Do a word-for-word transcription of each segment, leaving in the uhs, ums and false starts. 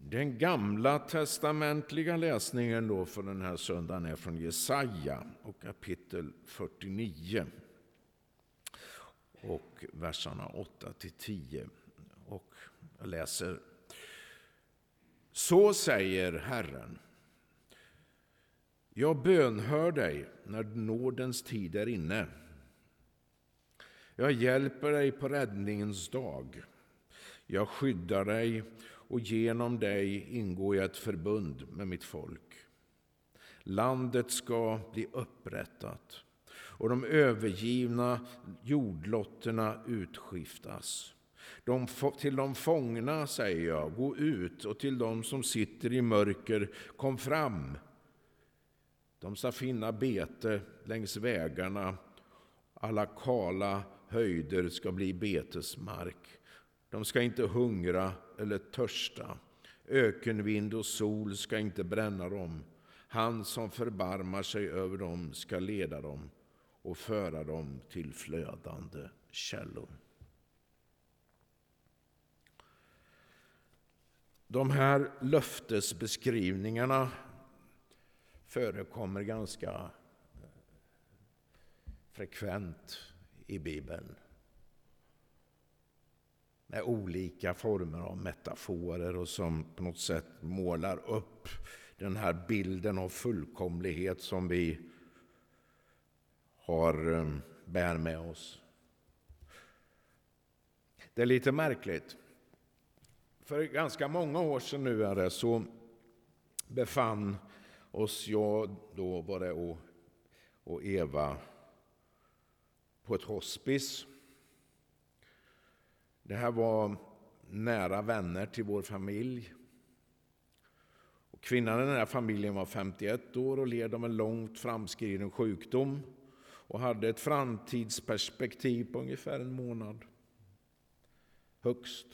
Den gamla testamentliga läsningen då för den här söndagen är från Jesaja och kapitel fyrtionio och verserna åtta till tio. Och jag läser: Så säger Herren: jag bönhör dig när nådens tid är inne. Jag hjälper dig på räddningens dag. Jag skyddar dig, och genom dig ingår jag ett förbund med mitt folk. Landet ska bli upprättat, och de övergivna jordlotterna utskiftas. De, till de fångna säger jag: gå ut, och till de som sitter i mörker: kom fram. De ska finna bete längs vägarna. Alla kala höjder ska bli betesmark. De ska inte hungra eller törsta. Ökenvind och sol ska inte bränna dem. Han som förbarmar sig över dem ska leda dem och föra dem till flödande källor. De här löftesbeskrivningarna förekommer ganska frekvent i Bibeln, med olika former av metaforer och som på något sätt målar upp den här bilden av fullkomlighet som vi har bär med oss. Det är lite märkligt. För ganska många år sedan nu är det så befann oss jag då var det och, och Eva på ett hospice. Det här var nära vänner till vår familj. Och kvinnan i den här familjen var femtioett år och led av en långt framskriden sjukdom och hade ett framtidsperspektiv på ungefär en månad. Högst.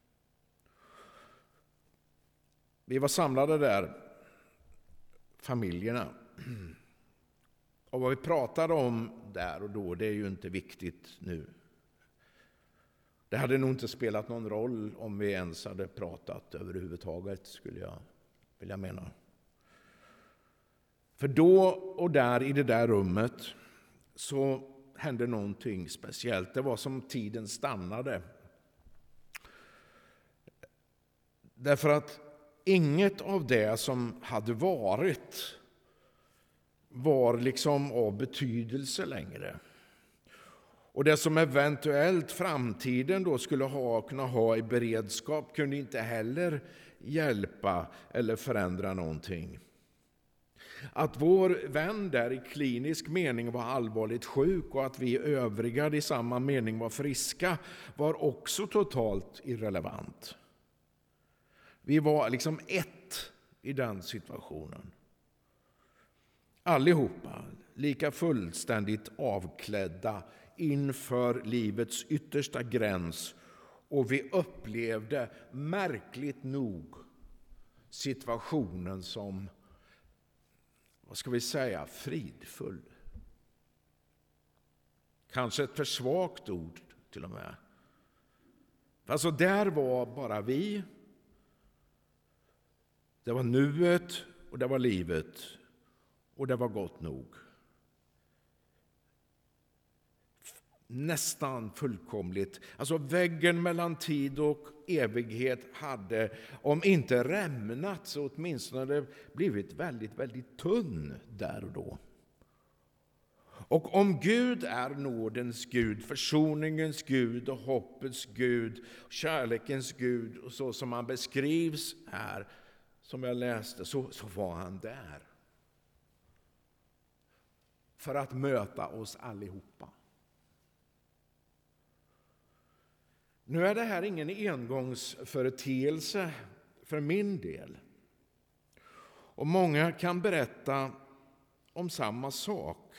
Vi var samlade där, familjerna. Och vad vi pratade om där och då, det är ju inte viktigt nu. Det hade nog inte spelat någon roll om vi ens hade pratat överhuvudtaget, skulle jag vilja mena. För då och där i det där rummet så hände någonting speciellt. Det var som tiden stannade. Därför att inget av det som hade varit var liksom av betydelse längre. Och det som eventuellt framtiden då skulle ha, kunna ha i beredskap kunde inte heller hjälpa eller förändra någonting. Att vår vän där i klinisk mening var allvarligt sjuk och att vi övriga i samma mening var friska var också totalt irrelevant. Vi var liksom ett i den situationen. Allihopa lika fullständigt avklädda inför livets yttersta gräns, och vi upplevde märkligt nog situationen som, vad ska vi säga, fridfull. Kanske ett för svagt ord till och med. Alltså där var bara vi. Det var nuet och det var livet och det var gott nog. Nästan fullkomligt. Alltså väggen mellan tid och evighet hade, om inte rämnat, så åtminstone blivit väldigt, väldigt tunn där och då. Och om Gud är nådens Gud, försoningens Gud och hoppets Gud, kärlekens Gud, och så som han beskrivs här, som jag läste, så, så var han där. För att möta oss allihopa. Nu är det här ingen engångsföreteelse för min del. Och många kan berätta om samma sak.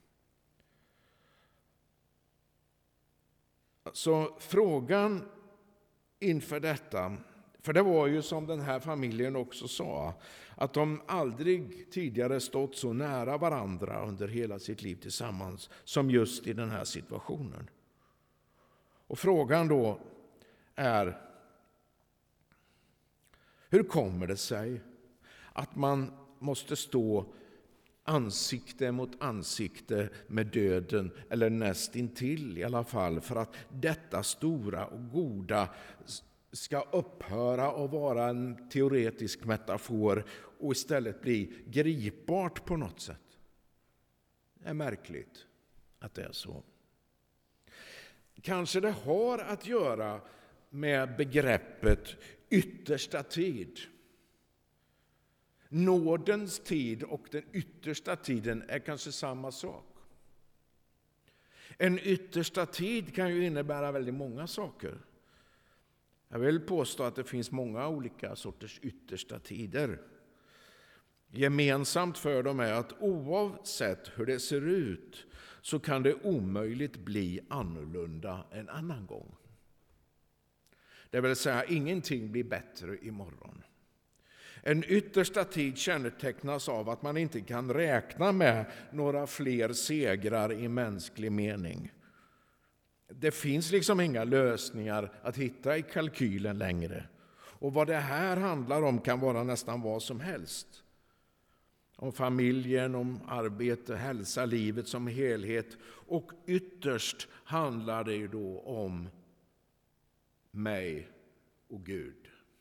Så frågan inför detta, för det var ju som den här familjen också sa, att de aldrig tidigare stått så nära varandra under hela sitt liv tillsammans som just i den här situationen. Och frågan då är: Hur kommer det sig att man måste stå ansikte mot ansikte med döden, eller nästintill i alla fall, för att detta stora och goda ska upphöra och vara en teoretisk metafor och istället bli gripbart på något sätt? Det är märkligt att det är så. Kanske det har att göra med begreppet yttersta tid. Nådens tid och den yttersta tiden är kanske samma sak. En yttersta tid kan ju innebära väldigt många saker. Jag vill påstå att det finns många olika sorters yttersta tider. Gemensamt för dem är att oavsett hur det ser ut så kan det omöjligt bli annorlunda en annan gång. Det vill säga, ingenting blir bättre imorgon. En yttersta tid kännetecknas av att man inte kan räkna med några fler segrar i mänsklig mening. Det finns liksom inga lösningar att hitta i kalkylen längre. Och vad det här handlar om kan vara nästan vad som helst. Om familjen, om arbete, hälsa, livet som helhet. Och ytterst handlar det då om mig och Gud.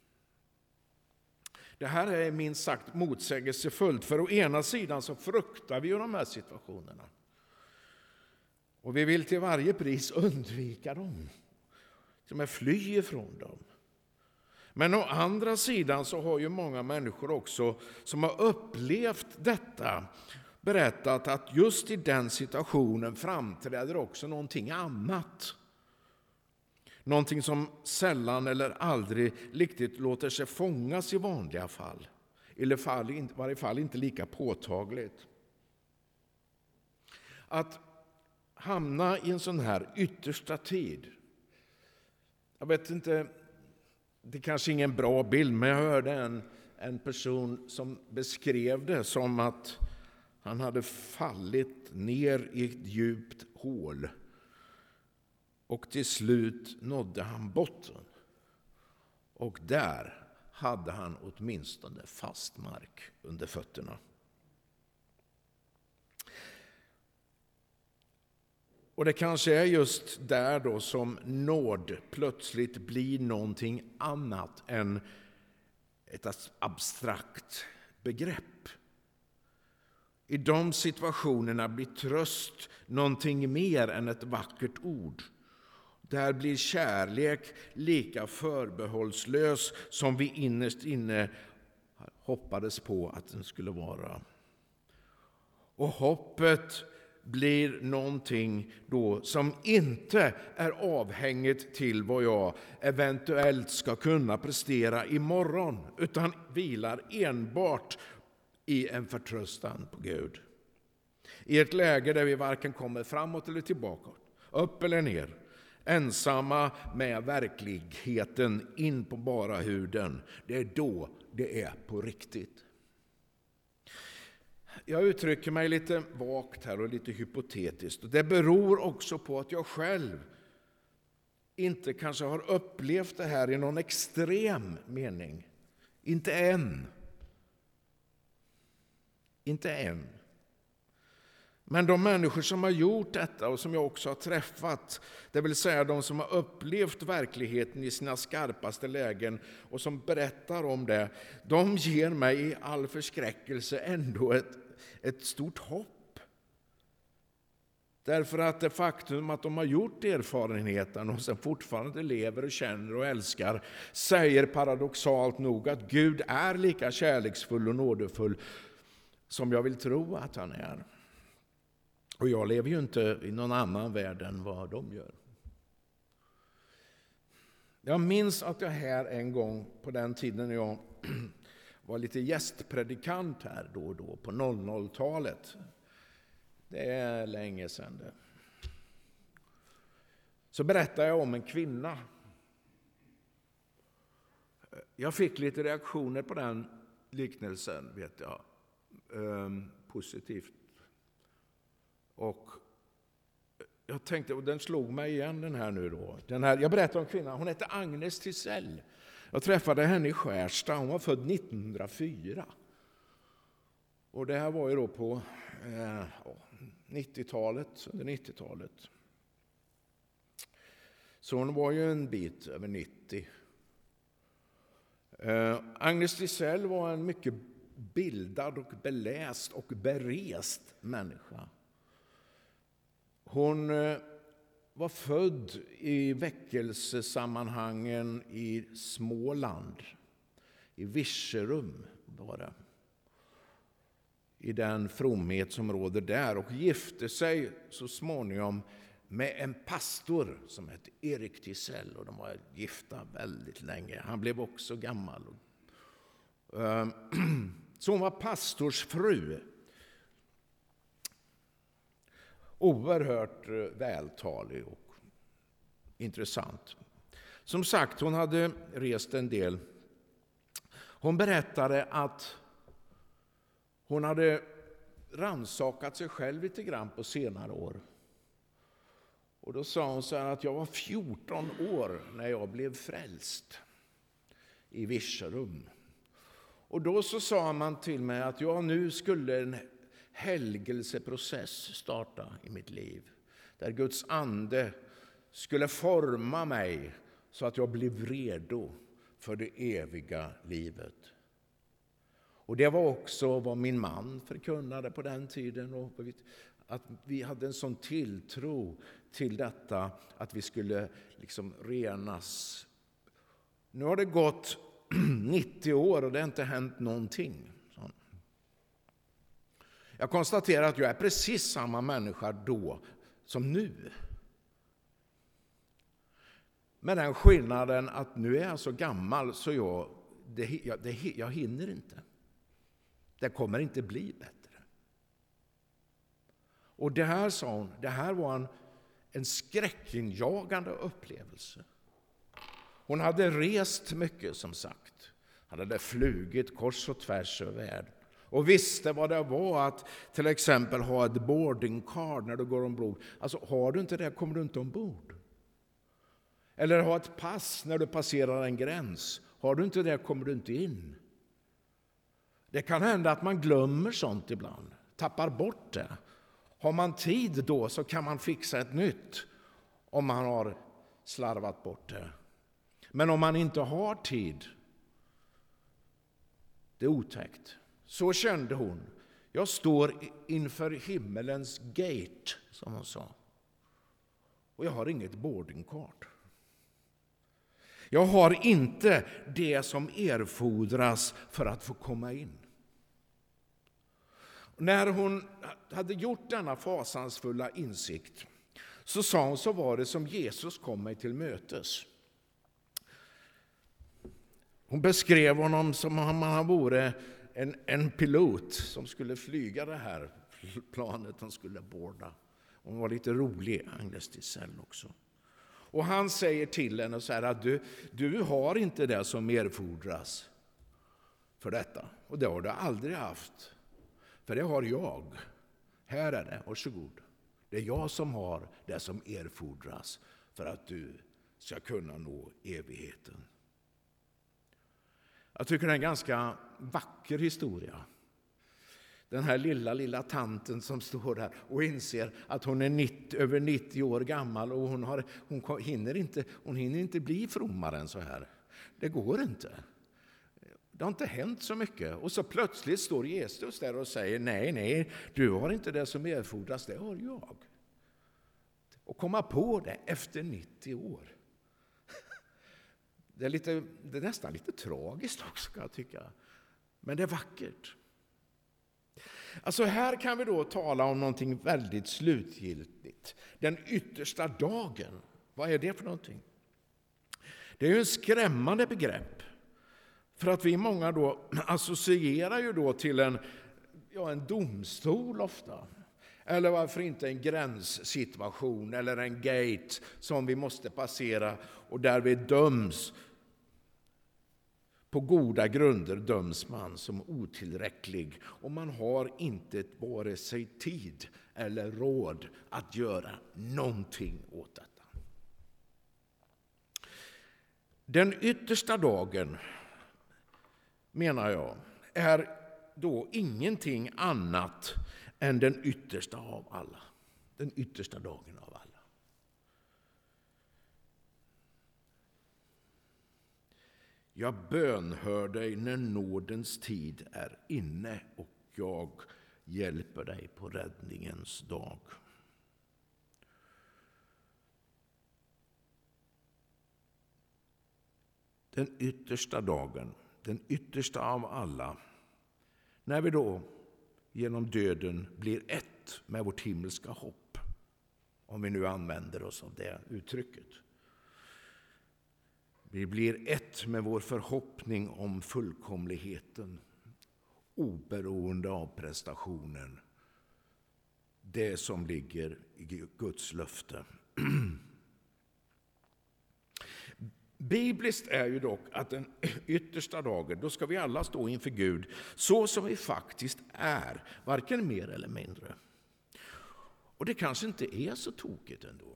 Det här är minst sagt motsägelsefullt, för å ena sidan så fruktar vi ju de här situationerna. Och vi vill till varje pris undvika dem, som är fly ifrån dem. Men å andra sidan så har ju många människor också som har upplevt detta berättat att just i den situationen framträder också någonting annat. Någonting som sällan eller aldrig riktigt låter sig fångas i vanliga fall. Eller i varje fall inte lika påtagligt. Att hamna i en sån här yttersta tid. Jag vet inte, det är kanske ingen bra bild, men jag hörde en, en person som beskrev det som att han hade fallit ner i ett djupt hål. Och till slut nådde han botten. Och där hade han åtminstone fast mark under fötterna. Och det kanske är just där då som nåd plötsligt blir någonting annat än ett abstrakt begrepp. I de situationerna blir tröst någonting mer än ett vackert ord. Där blir kärlek lika förbehållslös som vi innerst inne hoppades på att den skulle vara. Och hoppet blir någonting då som inte är avhängigt till vad jag eventuellt ska kunna prestera imorgon, utan vilar enbart i en förtröstan på Gud. I ett läge där vi varken kommer framåt eller tillbaka, upp eller ner, ensamma med verkligheten in på bara huden, det är då det är på riktigt. Jag uttrycker mig lite vagt här och lite hypotetiskt. Det beror också på att jag själv inte kanske har upplevt det här i någon extrem mening. Inte än. Inte än. Men de människor som har gjort detta och som jag också har träffat, det vill säga de som har upplevt verkligheten i sina skarpaste lägen och som berättar om det, de ger mig i all förskräckelse ändå ett, ett stort hopp. Därför att det faktum att de har gjort erfarenheten och sen fortfarande lever och känner och älskar säger paradoxalt nog att Gud är lika kärleksfull och nådefull som jag vill tro att han är. Och jag lever ju inte i någon annan värld än vad de gör. Jag minns att jag här en gång på den tiden när jag var lite gästpredikant här då och då på noll noll-talet. Det är länge sedan det. Så berättade jag om en kvinna. Jag fick lite reaktioner på den liknelsen, vet jag. Ehm, positivt. Och jag tänkte, och den slog mig igen den här nu då. Den här, jag berättade om kvinnan, hon hette Agnes Tisell. Jag träffade henne i Skärstad. Hon var född nittonhundrafyra. Och det här var ju då på eh, nittiotalet, under nittiotalet. Så hon var ju en bit över nittio. Eh, Agnes Tisell var en mycket bildad och beläst och berest människa. Hon eh, var född i väckelsesammanhangen i Småland, i Virserum var det. I den fromhet som råder där, och gifte sig så småningom med en pastor som hette Erik Tisell, och de var gifta väldigt länge. Han blev också gammal. Så hon var pastors fru. Oerhört vältalig och intressant. Som sagt, hon hade rest en del. Hon berättade att hon hade rannsakat sig själv lite grann på senare år. Och då sa hon så här att jag var fjorton år när jag blev frälst i Virserum. Och då så sa man till mig att jag nu skulle en helgelseprocess starta i mitt liv. Där Guds ande skulle forma mig så att jag blev redo för det eviga livet. Och det var också vad min man förkunnade på den tiden. Och att vi hade en sån tilltro till detta att vi skulle liksom renas. Nu har det gått nittio år och det har inte hänt någonting. Jag konstaterar att jag är precis samma människa då som nu. Med den skillnaden att nu är jag så gammal så jag, det, jag, det, jag hinner inte. Det kommer inte bli bättre. Och det här, sa hon, det här var en, en skräckinjagande upplevelse. Hon hade rest mycket, som sagt. Han hade flugit kors och tvärs över världen. Och visste vad det var att till exempel ha ett boarding card när du går ombord. Alltså har du inte det kommer du inte ombord. Eller ha ett pass när du passerar en gräns. Har du inte det kommer du inte in. Det kan hända att man glömmer sånt ibland. Tappar bort det. Har man tid då så kan man fixa ett nytt. Om man har slarvat bort det. Men om man inte har tid. Det är otäckt. Så kände hon. Jag står inför himmelens gate, som hon sa. Och jag har inget boardingcard. Jag har inte det som erfordras för att få komma in. När hon hade gjort denna fasansfulla insikt så sa hon, så var det som Jesus kom mig till mötes. Hon beskrev honom som om han vore en, en pilot som skulle flyga det här planet han skulle borda. Hon var lite rolig, Agnes Tisell också. Och han säger till henne så här att du, du har inte det som erfordras för detta. Och det har du aldrig haft. För det har jag. Här är det, varsågod. Det är jag som har det som erfordras för att du ska kunna nå evigheten. Jag tycker det är en ganska vacker historia. Den här lilla, lilla tanten som står där och inser att hon är nittio, över nittio år gammal och hon, har, hon, hinner inte, hon hinner inte bli frommare än så här. Det går inte. Det har inte hänt så mycket. Och så plötsligt står Jesus där och säger nej, nej, du har inte det som erfordras, det har jag. Och komma på det efter nittio år. Det är, lite, det är nästan lite tragiskt också, kan jag tycka. Men det är vackert. Alltså här kan vi då tala om någonting väldigt slutgiltigt. Den yttersta dagen. Vad är det för någonting? Det är ju en skrämmande begrepp. För att vi många då associerar ju då till en, ja, en domstol ofta. Eller varför inte en gränssituation eller en gate som vi måste passera och där vi döms. På goda grunder döms man som otillräcklig och man har inte vare sig tid eller råd att göra någonting åt detta. Den yttersta dagen, menar jag, är då ingenting annat än den yttersta av alla. Den yttersta dagen av alla. Jag bönhör dig när nådens tid är inne och jag hjälper dig på räddningens dag. Den yttersta dagen, den yttersta av alla, när vi då genom döden blir ett med vårt himmelska hopp, om vi nu använder oss av det uttrycket. Vi blir ett med vår förhoppning om fullkomligheten, oberoende av prestationen, det som ligger i Guds löfte. Bibliskt är ju dock att den yttersta dagen, då ska vi alla stå inför Gud så som vi faktiskt är, varken mer eller mindre. Och det kanske inte är så tokigt ändå.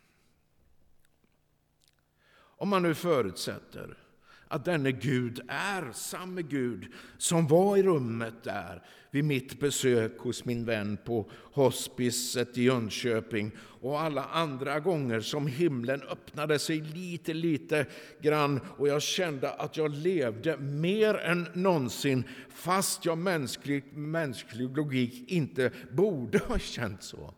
Om man nu förutsätter att denne Gud är samma Gud som var i rummet där vid mitt besök hos min vän på hospicet i Jönköping och alla andra gånger som himlen öppnade sig lite, lite grann och jag kände att jag levde mer än någonsin fast jag mänsklig, mänsklig logik inte borde ha känt så.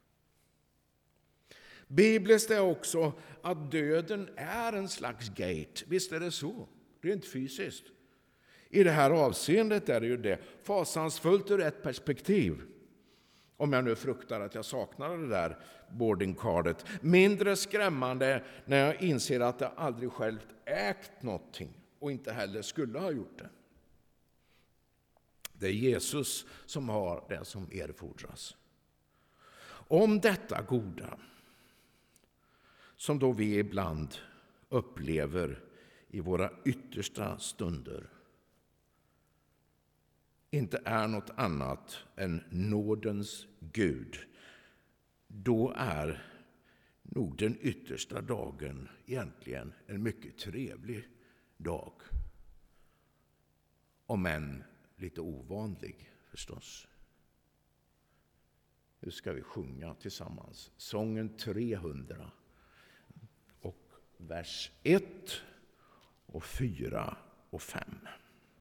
Bibliskt är också att döden är en slags gate. Visst är det så? Rent fysiskt. I det här avseendet är det ju det. Fasansfullt ur ett perspektiv. Om jag nu fruktar att jag saknar det där boardingcardet. Mindre skrämmande när jag inser att jag aldrig själv ägt någonting. Och inte heller skulle ha gjort det. Det är Jesus som har det som erfordras. Om detta goda som då vi ibland upplever i våra yttersta stunder inte är något annat än nådens Gud, då är nog den yttersta dagen egentligen en mycket trevlig dag. Om än lite ovanlig förstås. Nu ska vi sjunga tillsammans sången trehundra. Vers ett och fyra och fem.